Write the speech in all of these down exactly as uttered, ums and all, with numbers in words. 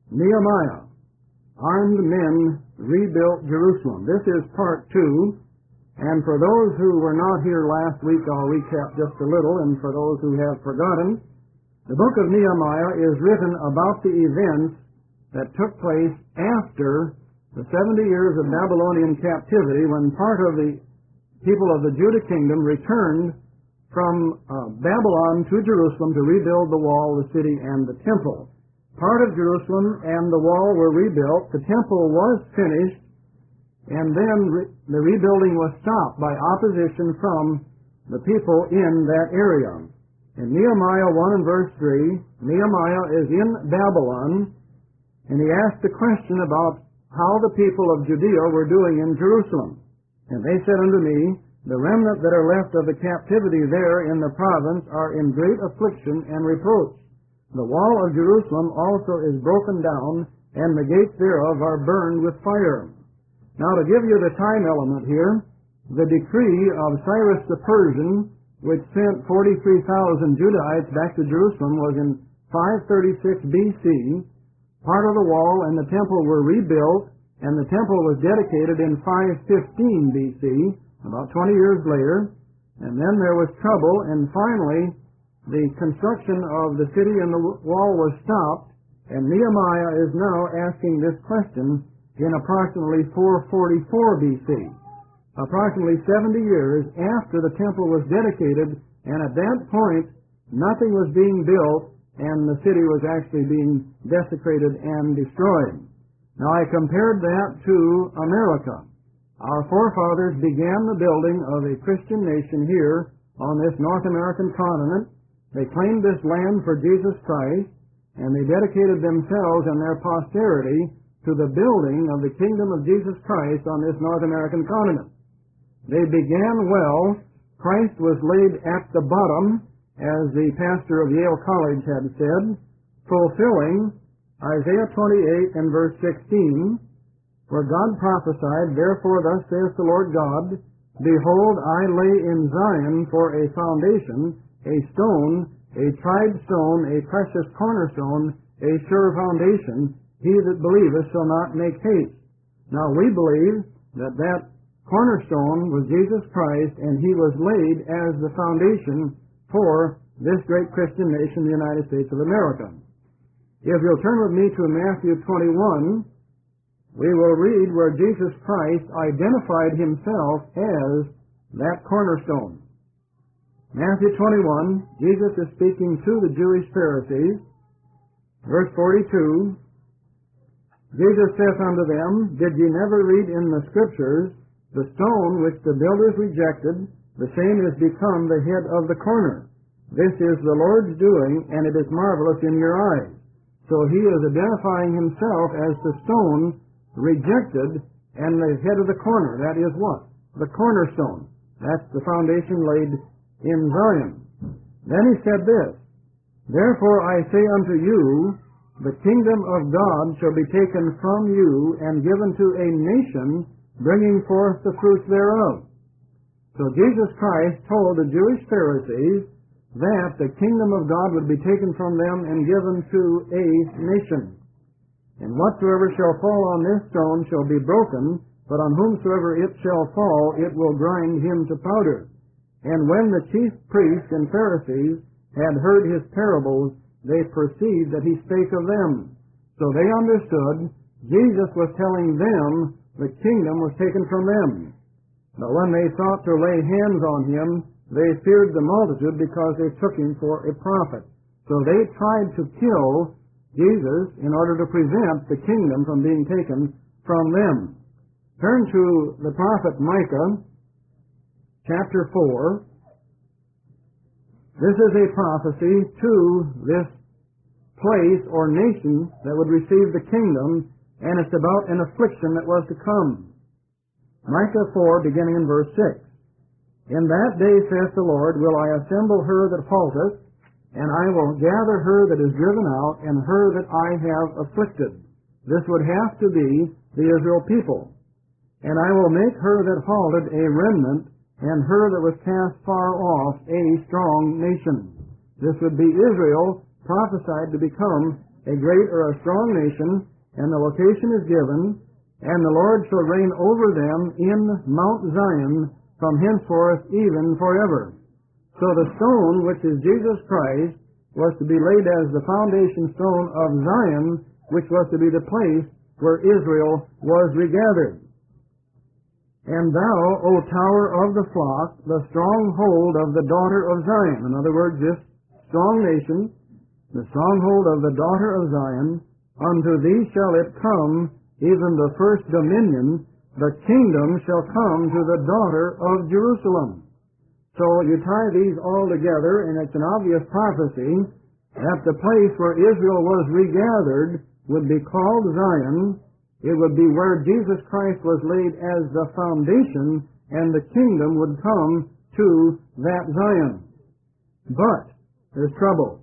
Nehemiah, armed men rebuilt Jerusalem. This is part two, and for those who were not here last week, I'll recap just a little, and for those who have forgotten, the book of Nehemiah is written about the events that took place after the seventy years of Babylonian captivity, when part of the people of the Judah kingdom returned from uh, Babylon to Jerusalem to rebuild the wall, the city, and the temple. Part of Jerusalem and the wall were rebuilt. The temple was finished, and then re- the rebuilding was stopped by opposition from the people in that area. In Nehemiah one and verse three, Nehemiah is in Babylon, and he asked a question about how the people of Judea were doing in Jerusalem. And they said unto me, the remnant that are left of the captivity there in the province are in great affliction and reproach. The wall of Jerusalem also is broken down, and the gates thereof are burned with fire. Now, to give you the time element here, the decree of Cyrus the Persian, which sent forty-three thousand Judahites back to Jerusalem, was in five thirty-six B C. Part of the wall and the temple were rebuilt, and the temple was dedicated in five fifteen B C, about twenty years later. And then there was trouble, and finally the construction of the city and the wall was stopped, and Nehemiah is now asking this question in approximately four forty-four B C, approximately seventy years after the temple was dedicated, and at that point nothing was being built, and the city was actually being desecrated and destroyed. Now, I compared that to America. Our forefathers began the building of a Christian nation here on this North American continent. They claimed this land for Jesus Christ, and they dedicated themselves and their posterity to the building of the kingdom of Jesus Christ on this North American continent. They began well. Christ was laid at the bottom, as the pastor of Yale College had said, fulfilling Isaiah twenty-eight and verse sixteen, where God prophesied, therefore thus saith the Lord God, behold, I lay in Zion for a foundation, a stone, a tried stone, a precious cornerstone, a sure foundation. He that believeth shall not make haste. Now we believe that that cornerstone was Jesus Christ, and he was laid as the foundation for this great Christian nation, the United States of America. If you'll turn with me to Matthew twenty-one, we will read where Jesus Christ identified himself as that cornerstone. Matthew twenty-one, Jesus is speaking to the Jewish Pharisees. Verse forty-two, Jesus saith unto them, did ye never read in the Scriptures, the stone which the builders rejected, the same is become the head of the corner. This is the Lord's doing, and it is marvelous in your eyes. So he is identifying himself as the stone rejected and the head of the corner. That is what? The cornerstone. That's the foundation laid in Zion. Then he said this, therefore I say unto you, the kingdom of God shall be taken from you and given to a nation, bringing forth the fruits thereof. So Jesus Christ told the Jewish Pharisees that the kingdom of God would be taken from them and given to a nation. And whatsoever shall fall on this stone shall be broken, but on whomsoever it shall fall, it will grind him to powder. And when the chief priests and Pharisees had heard his parables, they perceived that he spake of them. So they understood Jesus was telling them the kingdom was taken from them. But when they sought to lay hands on him, they feared the multitude because they took him for a prophet. So they tried to kill Jesus in order to prevent the kingdom from being taken from them. Turn to the prophet Micah, chapter four. This is a prophecy to this place or nation that would receive the kingdom, and it's about an affliction that was to come. Micah four, beginning in verse six. In that day, saith the Lord, will I assemble her that falteth, and I will gather her that is driven out, and her that I have afflicted. This would have to be the Israel people. And I will make her that halted a remnant, and her that was cast far off a strong nation. This would be Israel prophesied to become a great or a strong nation, and the location is given, and the Lord shall reign over them in Mount Zion from henceforth even forever. So the stone, which is Jesus Christ, was to be laid as the foundation stone of Zion, which was to be the place where Israel was regathered. And thou, O tower of the flock, the stronghold of the daughter of Zion. In other words, this strong nation, the stronghold of the daughter of Zion, unto thee shall it come, even the first dominion, the kingdom shall come to the daughter of Jerusalem. So you tie these all together, and it's an obvious prophecy that the place where Israel was regathered would be called Zion. It would be where Jesus Christ was laid as the foundation, and the kingdom would come to that Zion. But there's trouble.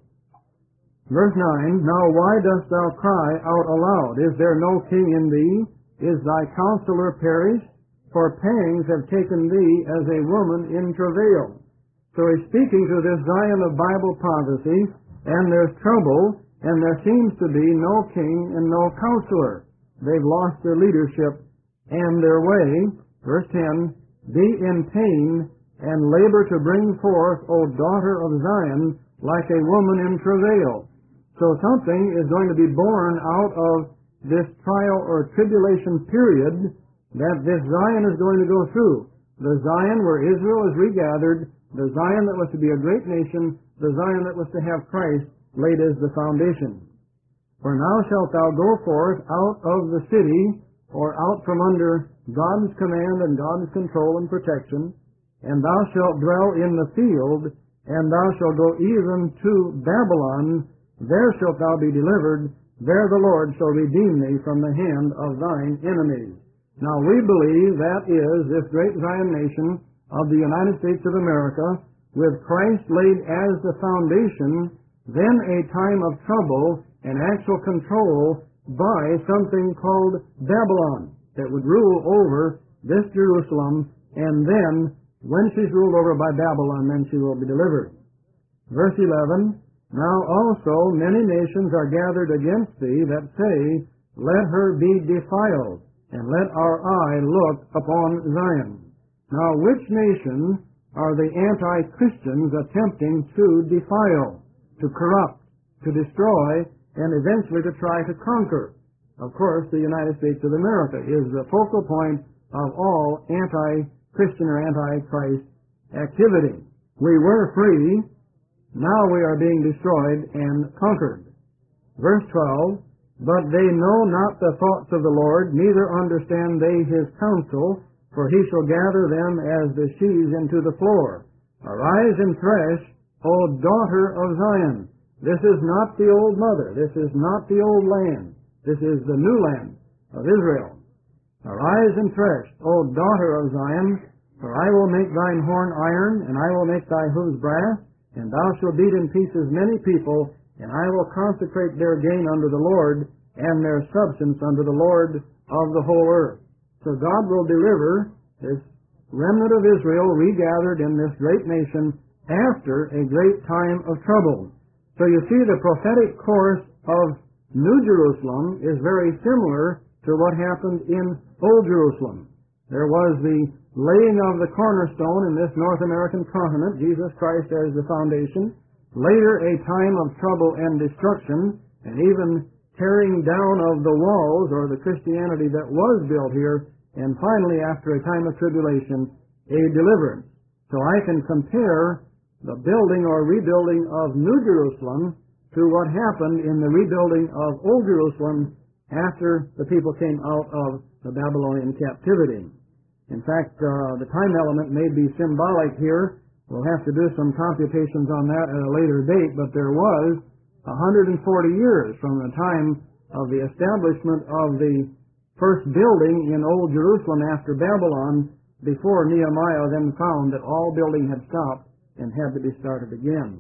Verse nine, Now why dost thou cry out aloud? Is there no king in thee? Is thy counselor perished? For pangs have taken thee as a woman in travail. So he's speaking to this Zion of Bible prophecy, and there's trouble, and there seems to be no king and no counselor. They've lost their leadership and their way. Verse ten, Be in pain and labor to bring forth, O daughter of Zion, like a woman in travail. So something is going to be born out of this trial or tribulation period that this Zion is going to go through. The Zion where Israel is regathered, the Zion that was to be a great nation, the Zion that was to have Christ laid as the foundation. For now shalt thou go forth out of the city, or out from under God's command and God's control and protection, and thou shalt dwell in the field, and thou shalt go even to Babylon. There shalt thou be delivered. There the Lord shall redeem thee from the hand of thine enemies. Now we believe that is this great Zion nation of the United States of America, with Christ laid as the foundation, then a time of trouble and actual control by something called Babylon that would rule over this Jerusalem, and then when she's ruled over by Babylon, then she will be delivered. Verse eleven, Now also many nations are gathered against thee that say, Let her be defiled, and let our eye look upon Zion. Now which nations are the anti-Christians attempting to defile, to corrupt, to destroy, and eventually to try to conquer? Of course, the United States of America is the focal point of all anti-Christian or anti-Christ activity. We were free, now we are being destroyed and conquered. Verse twelve, But they know not the thoughts of the Lord, neither understand they his counsel, for he shall gather them as the sheaves into the floor. Arise and thresh, O daughter of Zion. This is not the old mother. This is not the old land. This is the new land of Israel. Arise and thresh, O daughter of Zion, for I will make thine horn iron, and I will make thy hoofs brass, and thou shalt beat in pieces many people, and I will consecrate their gain unto the Lord, and their substance unto the Lord of the whole earth. So God will deliver this remnant of Israel regathered in this great nation after a great time of trouble. So you see, the prophetic course of New Jerusalem is very similar to what happened in Old Jerusalem. There was the laying of the cornerstone in this North American continent, Jesus Christ as the foundation. Later, a time of trouble and destruction, and even tearing down of the walls or the Christianity that was built here, and finally, after a time of tribulation, a deliverance. So I can compare the building or rebuilding of New Jerusalem to what happened in the rebuilding of Old Jerusalem after the people came out of the Babylonian captivity. In fact, uh, the time element may be symbolic here. We'll have to do some computations on that at a later date, but there was one hundred forty years from the time of the establishment of the first building in Old Jerusalem after Babylon, before Nehemiah then found that all building had stopped and had to be started again.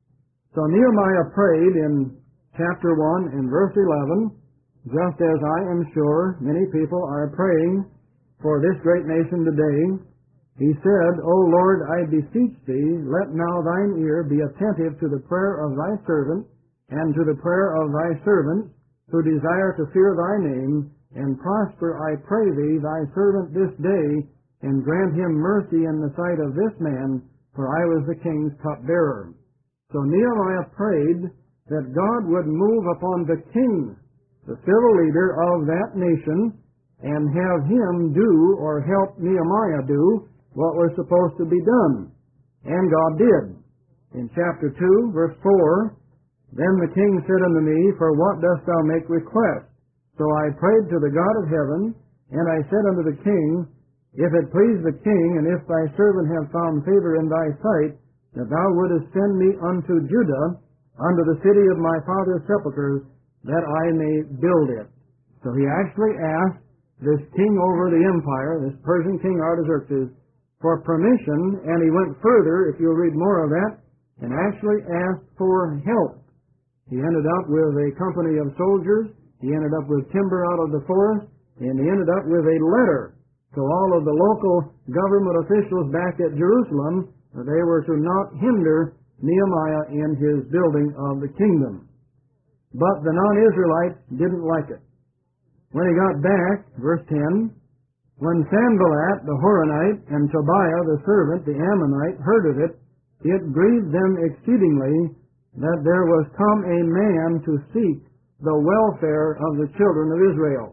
So Nehemiah prayed in chapter one and verse eleven, just as I am sure many people are praying for this great nation today. He said, O Lord, I beseech thee, let now thine ear be attentive to the prayer of thy servant, and to the prayer of thy servants, who desire to fear thy name, and prosper, I pray thee, thy servant this day, and grant him mercy in the sight of this man, for I was the king's cupbearer. So Nehemiah prayed that God would move upon the king, the civil leader of that nation, and have him do, or help Nehemiah do, what was supposed to be done. And God did. In chapter two, verse four, Then the king said unto me, For what dost thou make request? So I prayed to the God of heaven, and I said unto the king, If it please the king, and if thy servant have found favor in thy sight, that thou wouldest send me unto Judah, unto the city of my father's sepulchres, that I may build it. So he actually asked this king over the empire, this Persian king Artaxerxes, for permission, and he went further, if you'll read more of that, and actually asked for help. He ended up with a company of soldiers, he ended up with timber out of the forest, and he ended up with a letter to all of the local government officials back at Jerusalem that they were to not hinder Nehemiah in his building of the kingdom. But the non-Israelites didn't like it. When he got back, verse ten, When Sanballat the Horonite and Tobiah the servant, the Ammonite, heard of it, it grieved them exceedingly that there was come a man to seek the welfare of the children of Israel.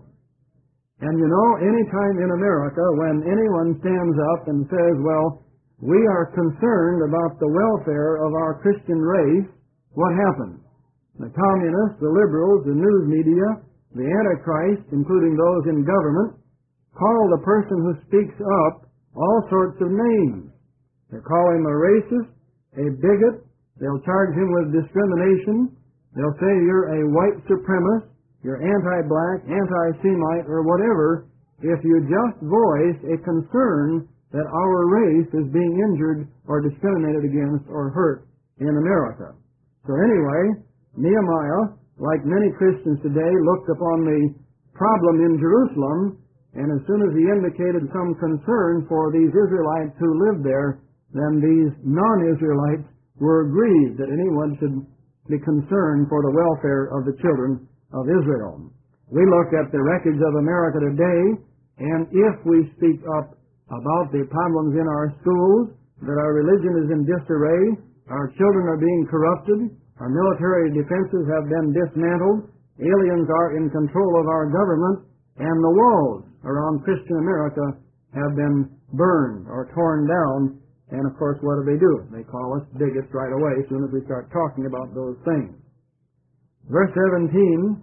And you know, any time in America when anyone stands up and says, well, we are concerned about the welfare of our Christian race, what happens? The communists, the liberals, the news media, the Antichrist, including those in government, call the person who speaks up all sorts of names. They call him a racist, a bigot. They'll charge him with discrimination. They'll say you're a white supremacist, you're anti-black, anti-Semite, or whatever, if you just voice a concern that our race is being injured or discriminated against or hurt in America. So anyway, Nehemiah, like many Christians today, looked upon the problem in Jerusalem, and as soon as he indicated some concern for these Israelites who lived there, then these non-Israelites were grieved that anyone should be concerned for the welfare of the children of Israel. We look at the wreckage of America today, and if we speak up about the problems in our schools, that our religion is in disarray, our children are being corrupted, our military defenses have been dismantled, aliens are in control of our government, and the walls around Christian America have been burned or torn down. And of course, what do they do? They call us bigots right away as soon as we start talking about those things. Verse seventeen,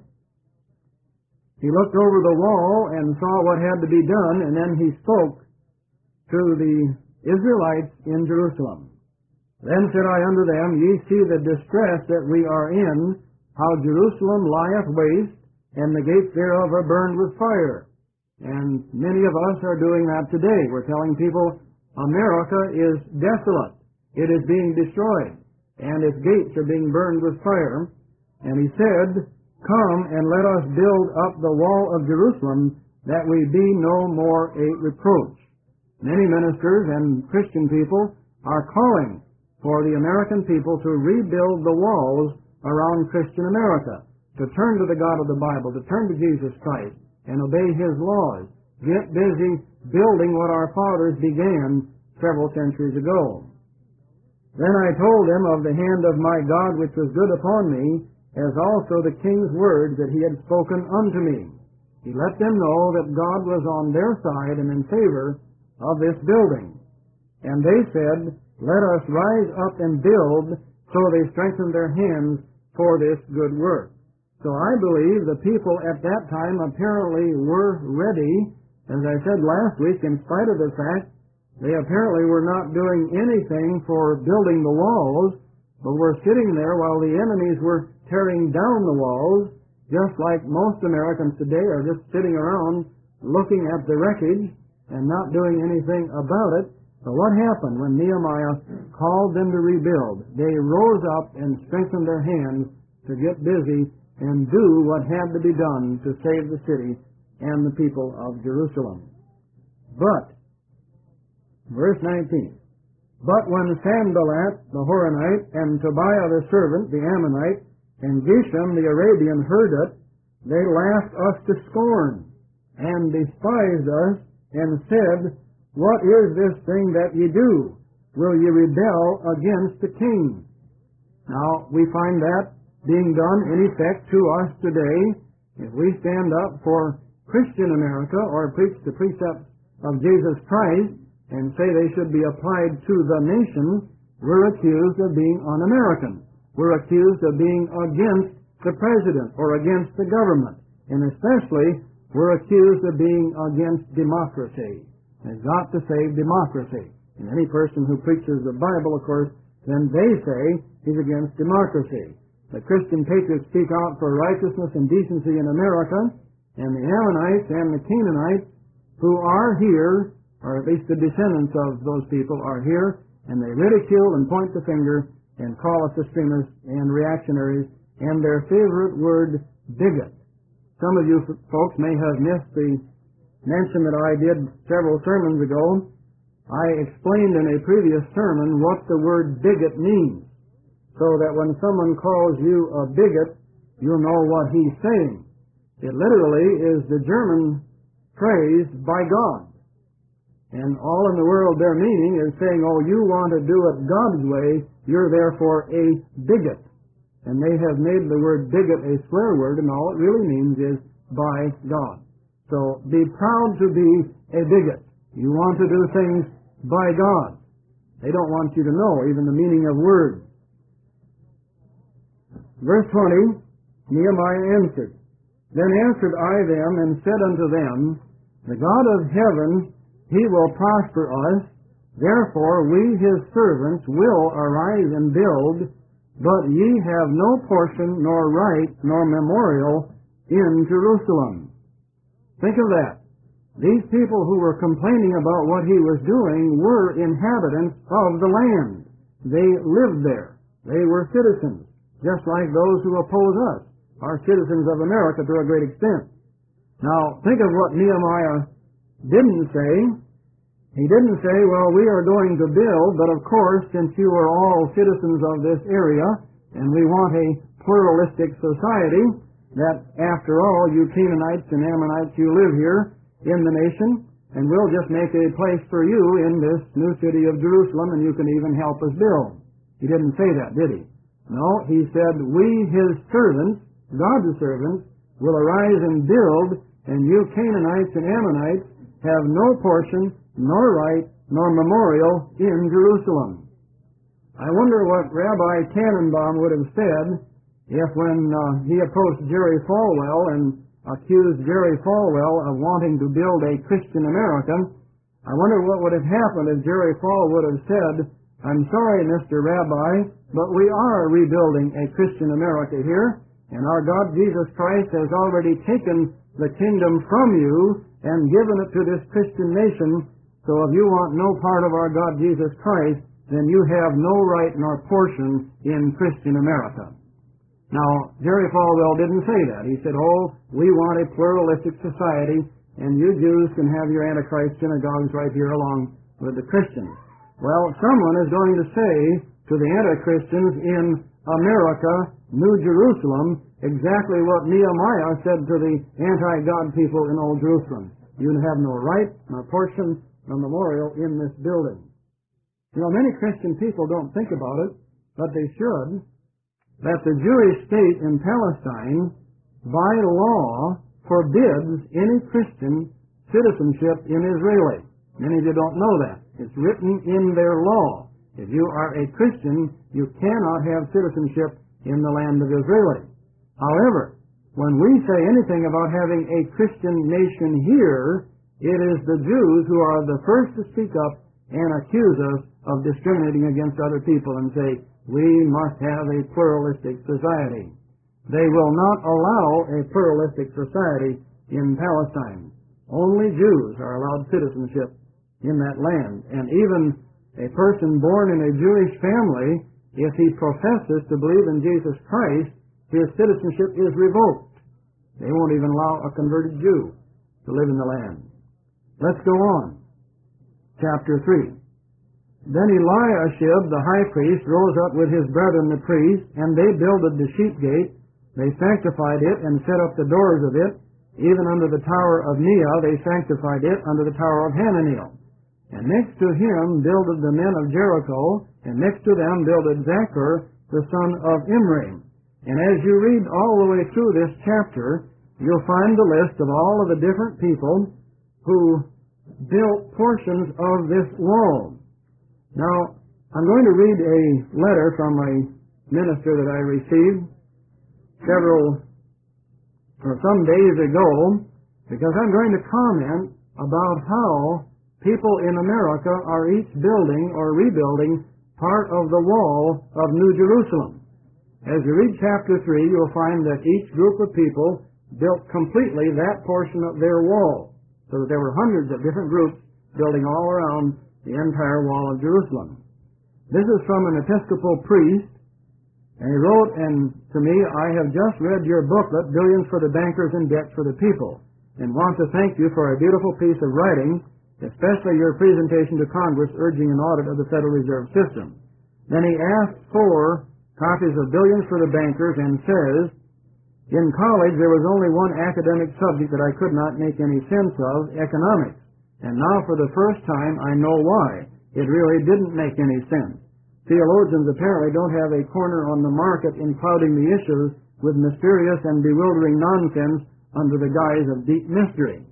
he looked over the wall and saw what had to be done, and then he spoke to the Israelites in Jerusalem. Then said I unto them, Ye see the distress that we are in, how Jerusalem lieth waste, and the gates thereof are burned with fire. And many of us are doing that today. We're telling people America is desolate. It is being destroyed, and its gates are being burned with fire. And he said, Come and let us build up the wall of Jerusalem, that we be no more a reproach. Many ministers and Christian people are calling for the American people to rebuild the walls around Christian America, to turn to the God of the Bible, to turn to Jesus Christ, and obey His laws. Get busy building what our fathers began several centuries ago. Then I told them of the hand of my God which was good upon me, as also the king's words that he had spoken unto me. He let them know that God was on their side and in favor of this building. And they said, Let us rise up and build. So they strengthened their hands for this good work. So I believe the people at that time apparently were ready. As I said last week, in spite of the fact they apparently were not doing anything for building the walls, but were sitting there while the enemies were tearing down the walls, just like most Americans today are just sitting around looking at the wreckage and not doing anything about it. But what happened when Nehemiah called them to rebuild? They rose up and strengthened their hands to get busy and do what had to be done to save the city and the people of Jerusalem. But, verse nineteen, But when Sanballat the Horonite and Tobiah the servant, the Ammonite, and Geshem the Arabian heard it, they laughed us to scorn, and despised us, and said, What is this thing that ye do? Will ye rebel against the king? Now, we find that being done in effect to us today. If we stand up for Christian America or preach the precepts of Jesus Christ and say they should be applied to the nation, we're accused of being un-American. We're accused of being against the president or against the government. And especially, we're accused of being against democracy. It's got to save democracy. And any person who preaches the Bible, of course, then they say he's against democracy. The Christian patriots speak out for righteousness and decency in America, and the Ammonites and the Canaanites who are here, or at least the descendants of those people are here, and they ridicule and point the finger and call us extremists and reactionaries, and their favorite word, bigot. Some of you folks may have missed the mention that I did several sermons ago. I explained in a previous sermon what the word bigot means, so that when someone calls you a bigot, you'll know what he's saying. It literally is the German phrase, by God. And all in the world their meaning is saying, oh, you want to do it God's way, you're therefore a bigot. And they have made the word bigot a swear word, and all it really means is by God. So be proud to be a bigot. You want to do things by God. They don't want you to know even the meaning of words. Verse twenty, Nehemiah answered. Then answered I them and said unto them, The God of heaven, He will prosper us. Therefore we His servants will arise and build, but ye have no portion, nor right, nor memorial in Jerusalem. Think of that. These people who were complaining about what he was doing were inhabitants of the land. They lived there. They were citizens, just like those who oppose us are citizens of America to a great extent. Now, think of what Nehemiah didn't say. He didn't say, well, we are going to build, but of course, since you are all citizens of this area, and we want a pluralistic society, that after all, you Canaanites and Ammonites, you live here in the nation, and we'll just make a place for you in this new city of Jerusalem, and you can even help us build. He didn't say that, did he? No, he said, we, his servants, God's servants, will arise and build, and you Canaanites and Ammonites have no portion, nor right, nor memorial in Jerusalem. I wonder what Rabbi Tannenbaum would have said if when uh, he approached Jerry Falwell and accused Jerry Falwell of wanting to build a Christian America. I wonder what would have happened if Jerry Falwell would have said, I'm sorry, Mister Rabbi, but we are rebuilding a Christian America here, and our God Jesus Christ has already taken the kingdom from you and given it to this Christian nation, so if you want no part of our God Jesus Christ, then you have no right nor portion in Christian America. Now, Jerry Falwell didn't say that. He said, oh, we want a pluralistic society, and you Jews can have your Antichrist synagogues right here along with the Christians. Well, someone is going to say to the Antichristians in America, New Jerusalem, exactly what Nehemiah said to the anti-God people in Old Jerusalem. You have no right, nor portion, nor memorial in this building. You know, many Christian people don't think about it, but they should, that the Jewish state in Palestine, by law, forbids any Christian citizenship in Israel. Many of you don't know that. It's written in their law. If you are a Christian, you cannot have citizenship in the land of Israel. However, when we say anything about having a Christian nation here, it is the Jews who are the first to speak up and accuse us of discriminating against other people and say, we must have a pluralistic society. They will not allow a pluralistic society in Palestine. Only Jews are allowed citizenship in that land. And even a person born in a Jewish family, if he professes to believe in Jesus Christ, his citizenship is revoked. They won't even allow a converted Jew to live in the land. Let's go on. Chapter three. Then Eliashib the high priest rose up with his brethren the priests, and they builded the sheep gate, They sanctified it and set up the doors of it. Even under the tower of Neah they sanctified it under the tower of Hananiel. And next to him builded the men of Jericho, and next to them builded Zachar, the son of Imri. And as you read all the way through this chapter, you'll find the list of all of the different people who built portions of this wall. Now, I'm going to read a letter from a minister that I received several or some days ago, because I'm going to comment about how people in America are each building or rebuilding part of the wall of New Jerusalem. As you read chapter three, you'll find that each group of people built completely that portion of their wall, so that there were hundreds of different groups building all around the entire wall of Jerusalem. This is from an Episcopal priest, and he wrote and to me, I have just read your booklet, Billions for the Bankers and Debt for the People, and want to thank you for a beautiful piece of writing, especially your presentation to Congress urging an audit of the Federal Reserve System. Then he asked for copies of Billions for the Bankers and says, in college there was only one academic subject that I could not make any sense of, economics. And now for the first time I know why. It really didn't make any sense. Theologians apparently don't have a corner on the market in clouding the issues with mysterious and bewildering nonsense under the guise of deep mystery.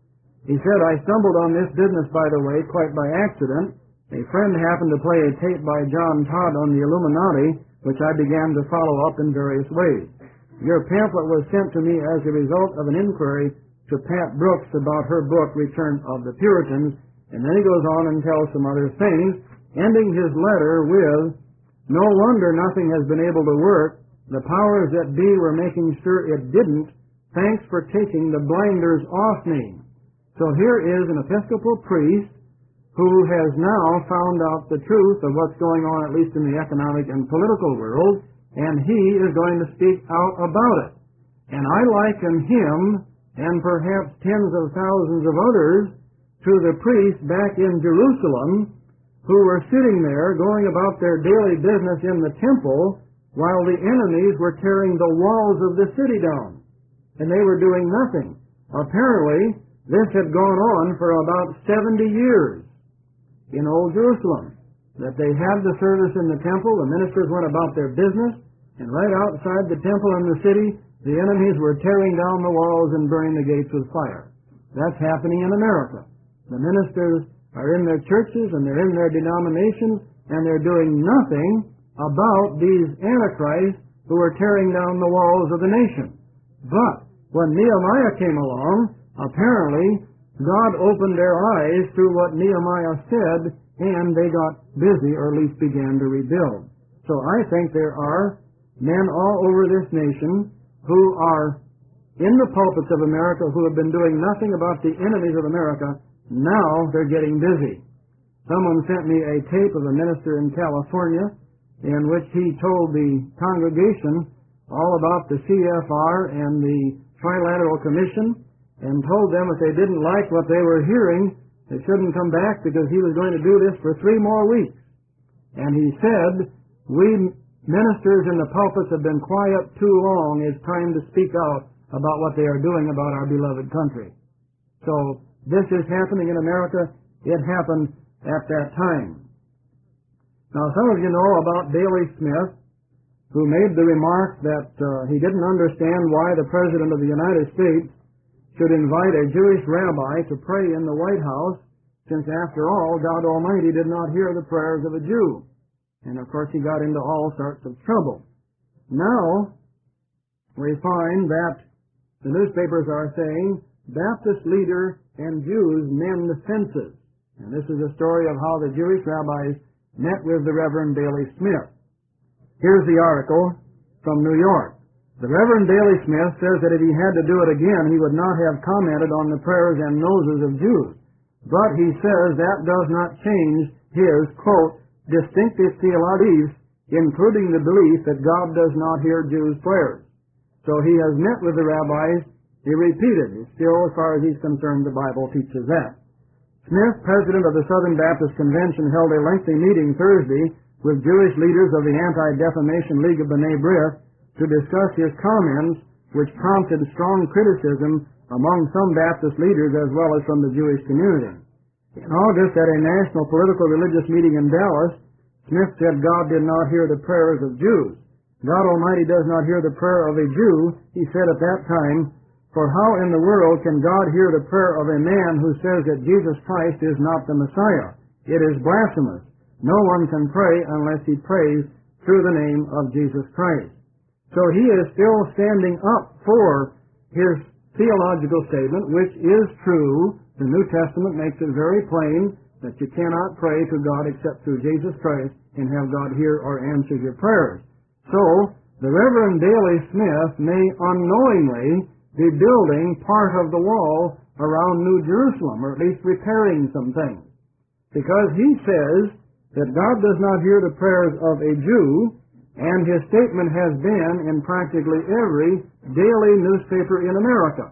He said, I stumbled on this business, by the way, quite by accident. A friend happened to play a tape by John Todd on the Illuminati, which I began to follow up in various ways. Your pamphlet was sent to me as a result of an inquiry to Pat Brooks about her book, Return of the Puritans, and then he goes on and tells some other things, ending his letter with, no wonder nothing has been able to work. The powers that be were making sure it didn't. Thanks for taking the blinders off me. So here is an Episcopal priest who has now found out the truth of what's going on, at least in the economic and political world, and he is going to speak out about it. And I liken him, and perhaps tens of thousands of others, to the priests back in Jerusalem who were sitting there going about their daily business in the temple while the enemies were tearing the walls of the city down. And they were doing nothing. Apparently, this had gone on for about seventy years in Old Jerusalem, that they had the service in the temple, the ministers went about their business, and right outside the temple in the city, the enemies were tearing down the walls and burning the gates with fire. That's happening in America. The ministers are in their churches and they're in their denominations, and they're doing nothing about these antichrists who are tearing down the walls of the nation. But when Nehemiah came along, apparently God opened their eyes to what Nehemiah said, and they got busy, or at least began to rebuild. So I think there are men all over this nation who are in the pulpits of America who have been doing nothing about the enemies of America. Now they're getting busy. Someone sent me a tape of a minister in California in which he told the congregation all about the C F R and the Trilateral Commission, and told them if they didn't like what they were hearing, they shouldn't come back because he was going to do this for three more weeks. And he said, we ministers in the pulpits have been quiet too long. It's time to speak out about what they are doing about our beloved country. So this is happening in America. It happened at that time. Now, some of you know about Daley Smith, who made the remark that uh, he didn't understand why the President of the United States should invite a Jewish rabbi to pray in the White House, since after all, God Almighty did not hear the prayers of a Jew. And of course he got into all sorts of trouble. Now, we find that the newspapers are saying, Baptist leader and Jews mend fences. And this is a story of how the Jewish rabbis met with the Reverend Daley Smith. Here's the article from New York. The Reverend Daley Smith says that if he had to do it again, he would not have commented on the prayers and noses of Jews. But he says that does not change his, quote, distinctive theologies, including the belief that God does not hear Jews' prayers. So he has met with the rabbis. He repeated. Still, as far as he's concerned, the Bible teaches that. Smith, president of the Southern Baptist Convention, held a lengthy meeting Thursday with Jewish leaders of the Anti-Defamation League of B'nai B'rith, to discuss his comments, which prompted strong criticism among some Baptist leaders as well as from the Jewish community. In August, at a national political religious meeting in Dallas, Smith said God did not hear the prayers of Jews. God Almighty does not hear the prayer of a Jew, he said at that time, for how in the world can God hear the prayer of a man who says that Jesus Christ is not the Messiah? It is blasphemous. No one can pray unless he prays through the name of Jesus Christ. So he is still standing up for his theological statement, which is true. The New Testament makes it very plain that you cannot pray to God except through Jesus Christ and have God hear or answer your prayers. So, the Reverend Daley Smith may unknowingly be building part of the wall around New Jerusalem, or at least repairing some things. Because he says that God does not hear the prayers of a Jew, and his statement has been in practically every daily newspaper in America.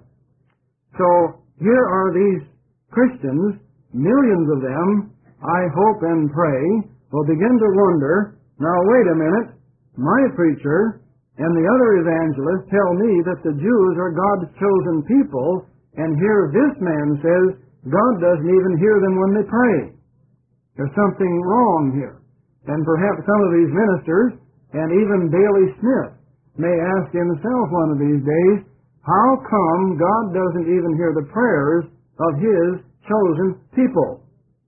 So, here are these Christians, millions of them, I hope and pray, will begin to wonder, now wait a minute, my preacher and the other evangelists tell me that the Jews are God's chosen people, and here this man says God doesn't even hear them when they pray. There's something wrong here. And perhaps some of these ministers, and even Daley Smith, may ask himself one of these days, how come God doesn't even hear the prayers of His chosen people?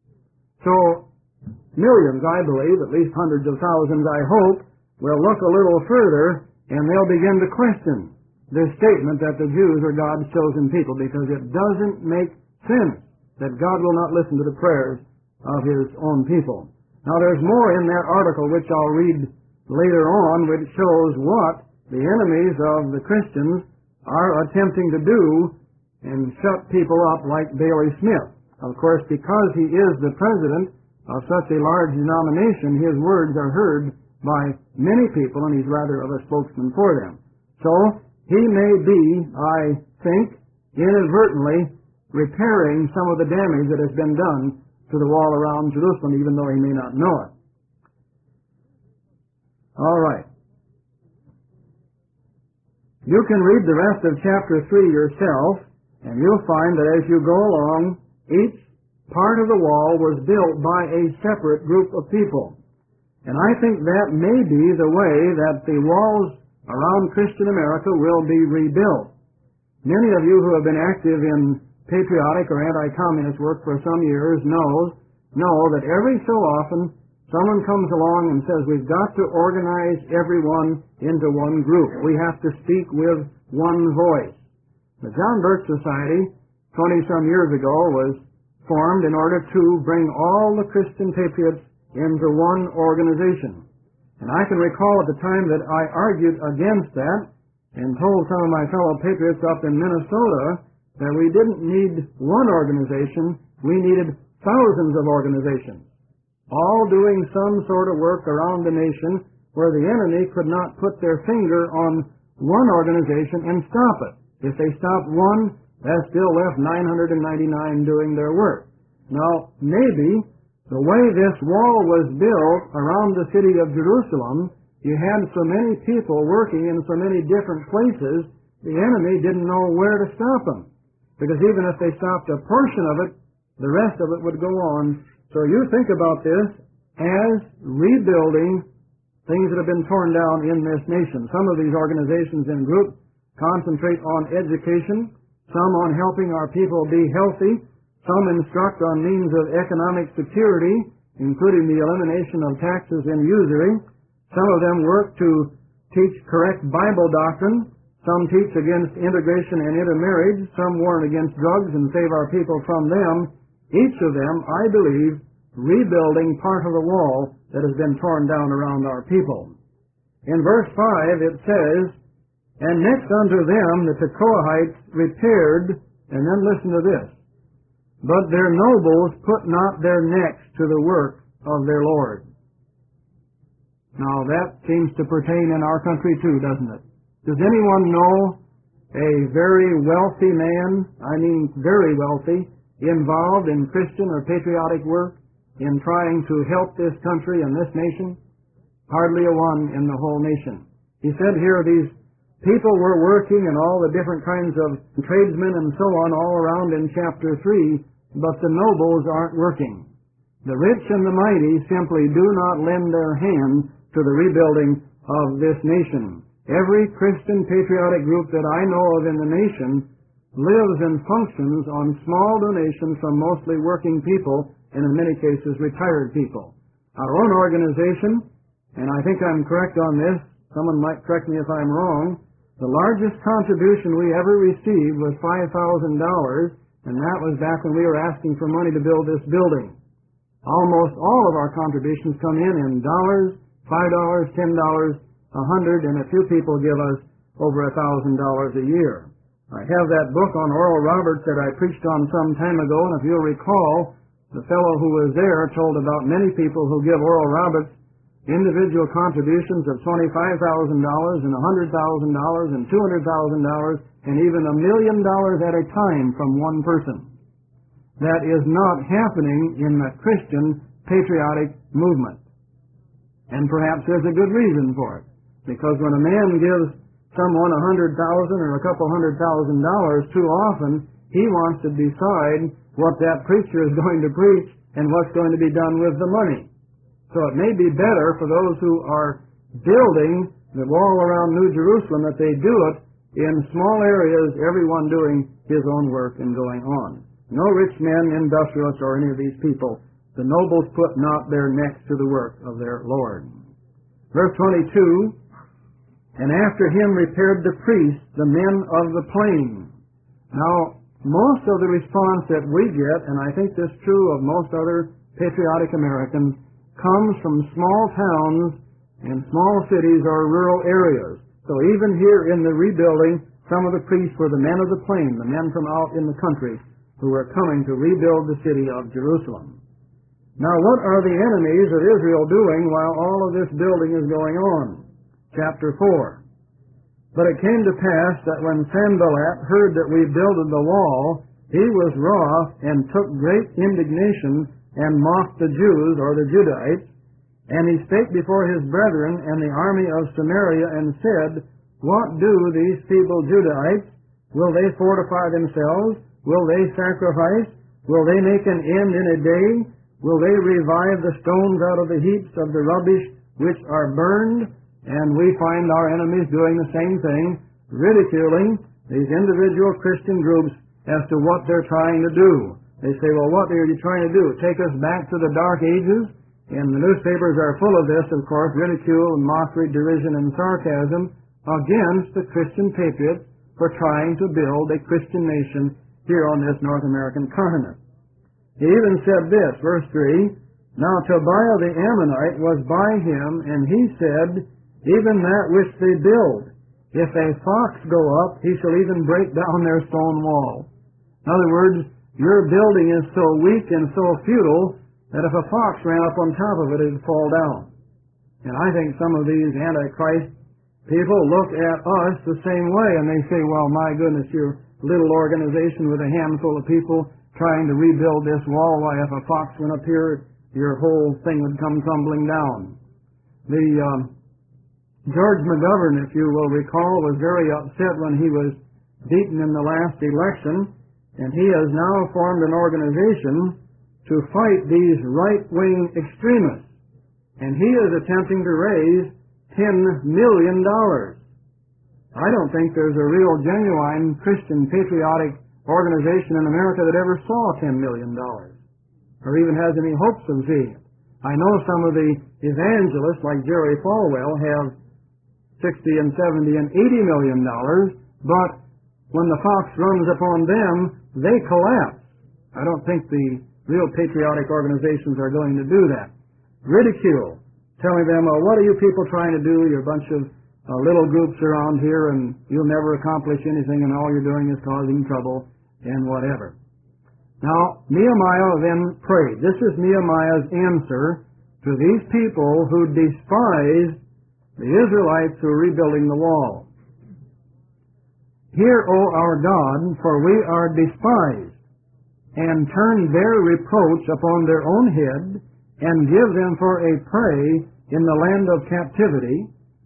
So, millions, I believe, at least hundreds of thousands, I hope, will look a little further, and they'll begin to question this statement that the Jews are God's chosen people, because it doesn't make sense that God will not listen to the prayers of His own people. Now, there's more in that article, which I'll read later on, which shows what the enemies of the Christians are attempting to do and shut people up like Daley Smith. Of course, because he is the president of such a large denomination, his words are heard by many people, and he's rather of a spokesman for them. So, he may be, I think, inadvertently repairing some of the damage that has been done to the wall around Jerusalem, even though he may not know it. All right. You can read the rest of chapter three yourself, and you'll find that as you go along, each part of the wall was built by a separate group of people. And I think that may be the way that the walls around Christian America will be rebuilt. Many of you who have been active in patriotic or anti-communist work for some years knows, know that every so often someone comes along and says we've got to organize everyone into one group. We have to speak with one voice. The John Birch Society, twenty-some years ago, was formed in order to bring all the Christian patriots into one organization. And I can recall at the time that I argued against that and told some of my fellow patriots up in Minnesota that we didn't need one organization, we needed thousands of organizations, all doing some sort of work around the nation where the enemy could not put their finger on one organization and stop it. If they stopped one, that still left nine hundred ninety-nine doing their work. Now, maybe the way this wall was built around the city of Jerusalem, you had so many people working in so many different places, the enemy didn't know where to stop them. Because even if they stopped a portion of it, the rest of it would go on. So you think about this as rebuilding things that have been torn down in this nation. Some of these organizations and groups concentrate on education, some on helping our people be healthy, some instruct on means of economic security, including the elimination of taxes and usury. Some of them work to teach correct Bible doctrine. Some teach against integration and intermarriage. Some warn against drugs and save our people from them. Each of them, I believe, rebuilding part of the wall that has been torn down around our people. In verse five it says, "And next unto them the Tekoites repaired," and then listen to this, "but their nobles put not their necks to the work of their Lord." Now that seems to pertain in our country too, doesn't it? Does anyone know a very wealthy man, I mean very wealthy, involved in Christian or patriotic work in trying to help this country and this nation? Hardly a one in the whole nation. He said here these people were working and all the different kinds of tradesmen and so on all around in chapter three, but the nobles aren't working. The rich and the mighty simply do not lend their hand to the rebuilding of this nation. Every Christian patriotic group that I know of in the nation lives and functions on small donations from mostly working people and in many cases retired people. Our own organization, and I think I'm correct on this, someone might correct me if I'm wrong, the largest contribution we ever received was five thousand dollars, and that was back when we were asking for money to build this building. Almost all of our contributions come in in dollars, five dollars, ten dollars, a hundred, and a few people give us over a thousand dollars a year. I have that book on Oral Roberts that I preached on some time ago, and if you'll recall, the fellow who was there told about many people who give Oral Roberts individual contributions of twenty-five thousand dollars and one hundred thousand dollars and two hundred thousand dollars and even a million dollars at a time from one person. That is not happening in the Christian patriotic movement. And perhaps there's a good reason for it. Because when a man gives someone a hundred thousand or a couple hundred thousand dollars, too often he wants to decide what that preacher is going to preach and what's going to be done with the money. So it may be better for those who are building the wall around New Jerusalem that they do it in small areas, everyone doing his own work and going on. No rich men, industrialists, or any of these people. The nobles put not their necks to the work of their Lord. Verse twenty-two, and after him repaired the priests, the men of the plain. Now, most of the response that we get, and I think this is true of most other patriotic Americans, comes from small towns and small cities or rural areas. So even here in the rebuilding, some of the priests were the men of the plain, the men from out in the country who were coming to rebuild the city of Jerusalem. Now, what are the enemies of Israel doing while all of this building is going on? Chapter four. But it came to pass that when Sanballat heard that we builded the wall, he was wroth and took great indignation and mocked the Jews, or the Judahites. And he spake before his brethren and the army of Samaria and said, what do these feeble Judahites? Will they fortify themselves? Will they sacrifice? Will they make an end in a day? Will they revive the stones out of the heaps of the rubbish which are burned? And we find our enemies doing the same thing, ridiculing these individual Christian groups as to what they're trying to do. They say, well, what are you trying to do? Take us back to the Dark Ages? And the newspapers are full of this, of course, ridicule and mockery, derision and sarcasm against the Christian patriots for trying to build a Christian nation here on this North American continent. He even said this, verse three, now Tobiah the Ammonite was by him, and he said, even that which they build, if a fox go up, he shall even break down their stone wall. In other words, your building is so weak and so futile that if a fox ran up on top of it, it would fall down. And I think some of these Antichrist people look at us the same way, and they say, well, my goodness, you're a little organization with a handful of people trying to rebuild this wall. Why, if a fox went up here, your whole thing would come tumbling down. The um, George McGovern, if you will recall, was very upset when he was beaten in the last election, and he has now formed an organization to fight these right-wing extremists. And he is attempting to raise ten million dollars. I don't think there's a real genuine Christian patriotic organization in America that ever saw ten million dollars, or even has any hopes of seeing it. I know some of the evangelists, like Jerry Falwell, have sixty and seventy and eighty million dollars, but when the fox runs upon them, they collapse. I don't think the real patriotic organizations are going to do that. Ridicule, telling them, oh, what are you people trying to do? You're a bunch of uh, little groups around here, and you'll never accomplish anything, and all you're doing is causing trouble and whatever. Now, Nehemiah then prayed. This is Nehemiah's answer to these people who despise the Israelites who are rebuilding the wall. Hear, O our God, for we are despised, and turn their reproach upon their own head, and give them for a prey in the land of captivity,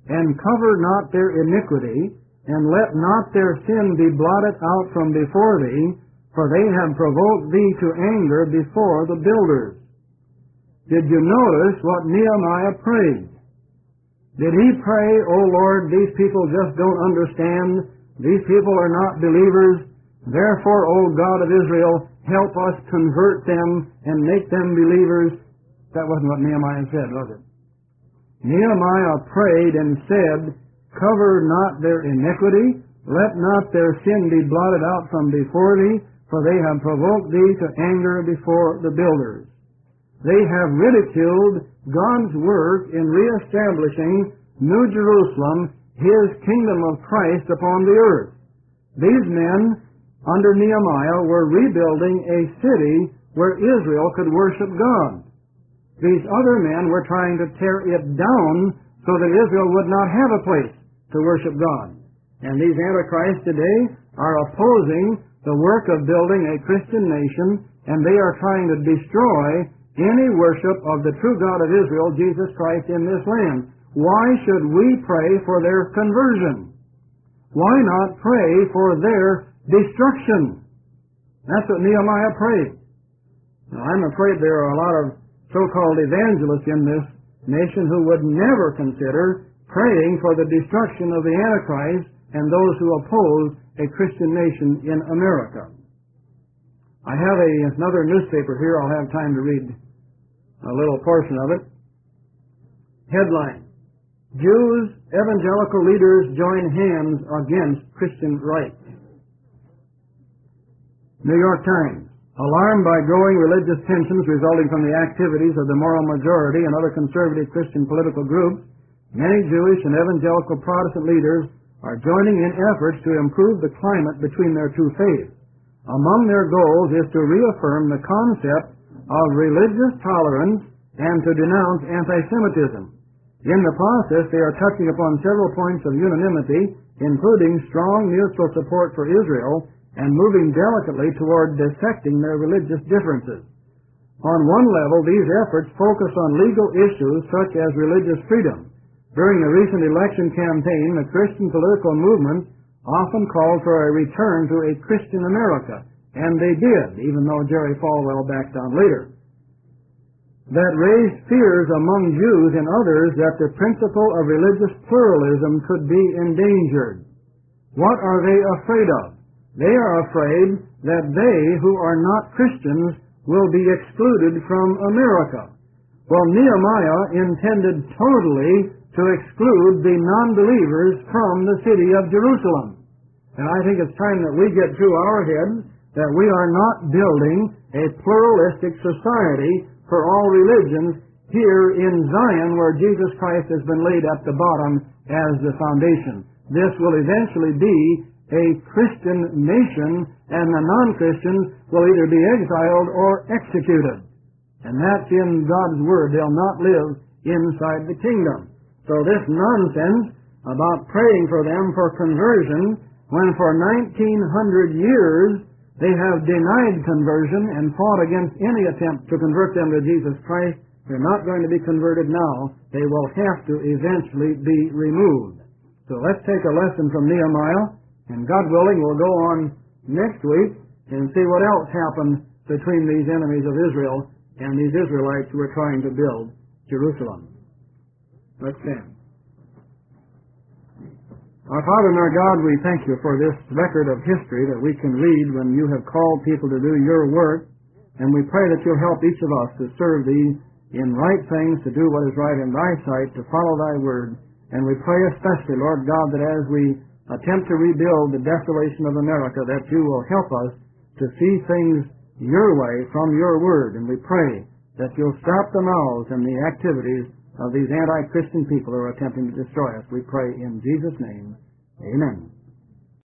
and cover not their iniquity, and let not their sin be blotted out from before thee, for they have provoked thee to anger before the builders. Did you notice what Nehemiah prayed? Did he pray, "O Lord, these people just don't understand. These people are not believers. Therefore, O God of Israel, help us convert them and make them believers"? That wasn't what Nehemiah said, was it? Nehemiah prayed and said, "Cover not their iniquity, let not their sin be blotted out from before thee, for they have provoked thee to anger before the builders." They have ridiculed God's work in reestablishing New Jerusalem, His kingdom of Christ upon the earth. These men, under Nehemiah, were rebuilding a city where Israel could worship God. These other men were trying to tear it down so that Israel would not have a place to worship God. And these antichrists today are opposing the work of building a Christian nation, and they are trying to destroy any worship of the true God of Israel, Jesus Christ, in this land. Why should we pray for their conversion? Why not pray for their destruction? That's what Nehemiah prayed. Now, I'm afraid there are a lot of so-called evangelists in this nation who would never consider praying for the destruction of the Antichrist and those who oppose a Christian nation in America. I have a, another newspaper here. I'll have time to read a little portion of it. Headline: Jews, evangelical leaders join hands against Christian rights. New York Times: Alarmed by growing religious tensions resulting from the activities of the moral majority and other conservative Christian political groups, many Jewish and evangelical Protestant leaders are joining in efforts to improve the climate between their two faiths. Among their goals is to reaffirm the concept of religious tolerance and to denounce anti-Semitism. In the process, they are touching upon several points of unanimity, including strong mutual support for Israel and moving delicately toward dissecting their religious differences. On one level, these efforts focus on legal issues such as religious freedom. During the recent election campaign, the Christian political movement often called for a return to a Christian America, and they did, even though Jerry Falwell backed down later. That raised fears among Jews and others that the principle of religious pluralism could be endangered. What are they afraid of? They are afraid that they who are not Christians will be excluded from America. Well, Nehemiah intended totally to exclude the non-believers from the city of Jerusalem. And I think it's time that we get through our heads that we are not building a pluralistic society for all religions here in Zion, where Jesus Christ has been laid at the bottom as the foundation. This will eventually be a Christian nation, and the non-Christians will either be exiled or executed. And that's in God's Word. They'll not live inside the kingdom. So this nonsense about praying for them for conversion, when for nineteen hundred years they have denied conversion and fought against any attempt to convert them to Jesus Christ, they're not going to be converted now. They will have to eventually be removed. So let's take a lesson from Nehemiah, and God willing, we'll go on next week and see what else happened between these enemies of Israel and these Israelites who are trying to build Jerusalem. Let's stand. Our Father and our God, we thank you for this record of history that we can read when you have called people to do your work, and we pray that you'll help each of us to serve thee in right things, to do what is right in thy sight, to follow thy word. And we pray especially, Lord God, that as we attempt to rebuild the desolation of America, that you will help us to see things your way from your word. And we pray that you'll stop the mouths and the activities of these anti-Christian people who are attempting to destroy us. We pray in Jesus' name. Amen.